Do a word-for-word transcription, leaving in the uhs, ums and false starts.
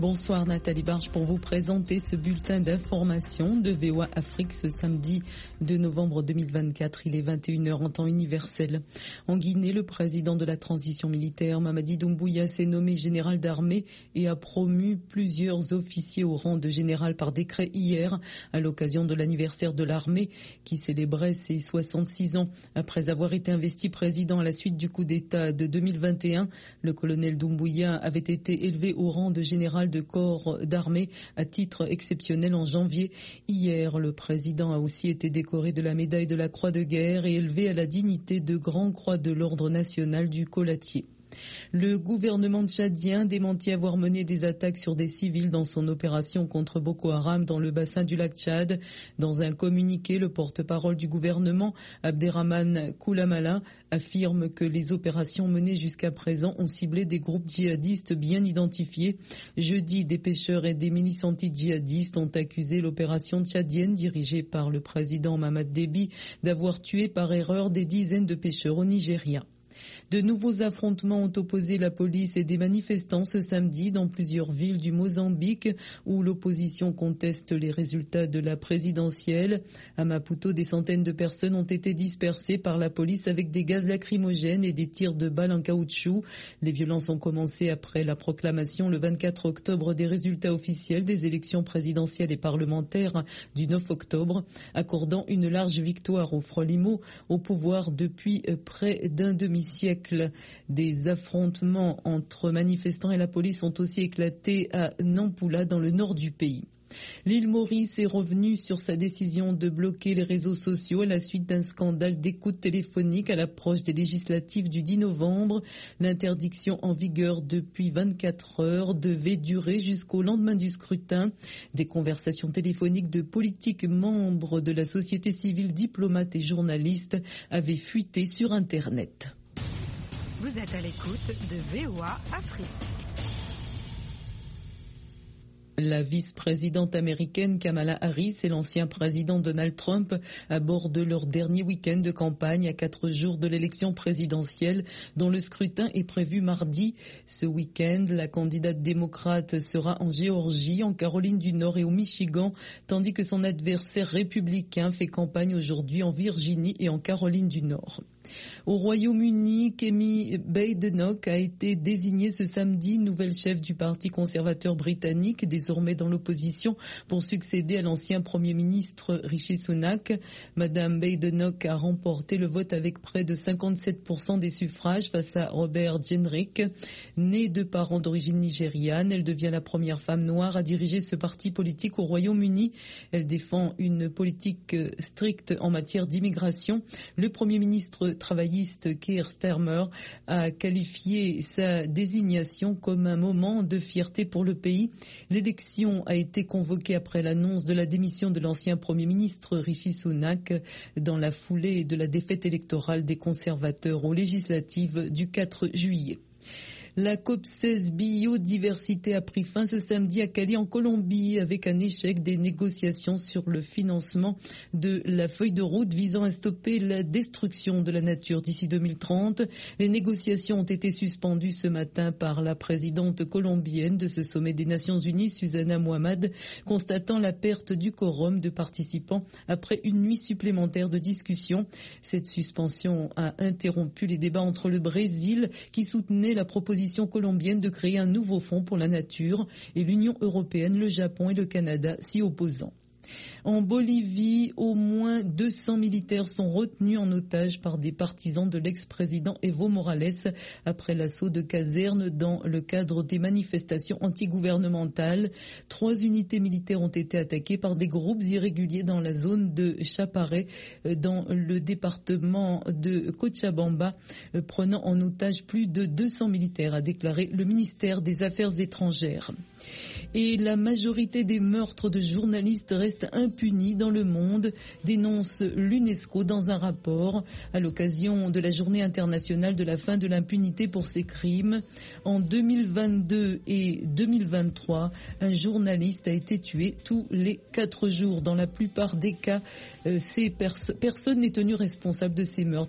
Bonsoir Nathalie Barge pour vous présenter ce bulletin d'information de V O A Afrique ce samedi deux novembre deux mille vingt-quatre. Il est vingt et une heures en temps universel. En Guinée, le président de la transition militaire, Mamadi Doumbouya, s'est nommé général d'armée et a promu plusieurs officiers au rang de général par décret hier à l'occasion de l'anniversaire de l'armée qui célébrait ses soixante-six ans. Après avoir été investi président à la suite du coup d'État de deux mille vingt et un, le colonel Doumbouya avait été élevé au rang de général de corps d'armée à titre exceptionnel en janvier. Hier, le président a aussi été décoré de la médaille de la Croix de guerre et élevé à la dignité de Grand Croix de l'Ordre national du Colatier. Le gouvernement tchadien démentit avoir mené des attaques sur des civils dans son opération contre Boko Haram dans le bassin du lac Tchad. Dans un communiqué, le porte-parole du gouvernement, Abderrahmane Koulamala, affirme que les opérations menées jusqu'à présent ont ciblé des groupes djihadistes bien identifiés. Jeudi, des pêcheurs et des milices anti-djihadistes ont accusé l'opération tchadienne dirigée par le président Mamad Déby d'avoir tué par erreur des dizaines de pêcheurs au Nigeria. De nouveaux affrontements ont opposé la police et des manifestants ce samedi dans plusieurs villes du Mozambique où l'opposition conteste les résultats de la présidentielle. À Maputo, des centaines de personnes ont été dispersées par la police avec des gaz lacrymogènes et des tirs de balles en caoutchouc. Les violences ont commencé après la proclamation le vingt-quatre octobre des résultats officiels des élections présidentielles et parlementaires du neuf octobre, accordant une large victoire au Frelimo au pouvoir depuis près d'un demi-siècle. Des affrontements entre manifestants et la police ont aussi éclaté à Nampula dans le nord du pays. L'île Maurice est revenue sur sa décision de bloquer les réseaux sociaux à la suite d'un scandale d'écoute téléphonique à l'approche des législatives du dix novembre. L'interdiction en vigueur depuis vingt-quatre heures devait durer jusqu'au lendemain du scrutin. Des conversations téléphoniques de politiques membres de la société civile, diplomates et journalistes avaient fuité sur Internet. Vous êtes à l'écoute de V O A Afrique. La vice-présidente américaine Kamala Harris et l'ancien président Donald Trump abordent leur dernier week-end de campagne à quatre jours de l'élection présidentielle dont le scrutin est prévu mardi. Ce week-end, la candidate démocrate sera en Géorgie, en Caroline du Nord et au Michigan, tandis que son adversaire républicain fait campagne aujourd'hui en Virginie et en Caroline du Nord. Au Royaume-Uni, Kemi Badenoch a été désignée ce samedi nouvelle chef du Parti conservateur britannique, désormais dans l'opposition, pour succéder à l'ancien Premier ministre Rishi Sunak. Madame Badenoch a remporté le vote avec près de cinquante-sept pour cent des suffrages face à Robert Jenrick. Née de parents d'origine nigériane, elle devient la première femme noire à diriger ce parti politique au Royaume-Uni. Elle défend une politique stricte en matière d'immigration. Le Premier ministre travailliste Keir Starmer a qualifié sa désignation comme un moment de fierté pour le pays. L'élection a été convoquée après l'annonce de la démission de l'ancien Premier ministre Rishi Sunak dans la foulée de la défaite électorale des conservateurs aux législatives du quatre juillet. La COP seize biodiversité a pris fin ce samedi à Cali en Colombie avec un échec des négociations sur le financement de la feuille de route visant à stopper la destruction de la nature d'ici deux mille trente. Les négociations ont été suspendues ce matin par la présidente colombienne de ce sommet des Nations Unies, Susana Muhammad, constatant la perte du quorum de participants après une nuit supplémentaire de discussion. Cette suspension a interrompu les débats entre le Brésil, qui soutenait la proposition colombienne de créer un nouveau fonds pour la nature, et l'Union européenne, le Japon et le Canada s'y opposant. En Bolivie, au moins deux cents militaires sont retenus en otage par des partisans de l'ex-président Evo Morales après l'assaut de casernes dans le cadre des manifestations antigouvernementales. Trois unités militaires ont été attaquées par des groupes irréguliers dans la zone de Chaparé, dans le département de Cochabamba, prenant en otage plus de deux cents militaires, a déclaré le ministère des Affaires étrangères. Et la majorité des meurtres de journalistes restent impunis dans le monde, dénonce l'UNESCO dans un rapport à l'occasion de la journée internationale de la fin de l'impunité pour ces crimes. En deux mille vingt-deux et deux mille vingt-trois, un journaliste a été tué tous les quatre jours. Dans la plupart des cas, euh, ces pers- personne n'est tenu responsable de ces meurtres.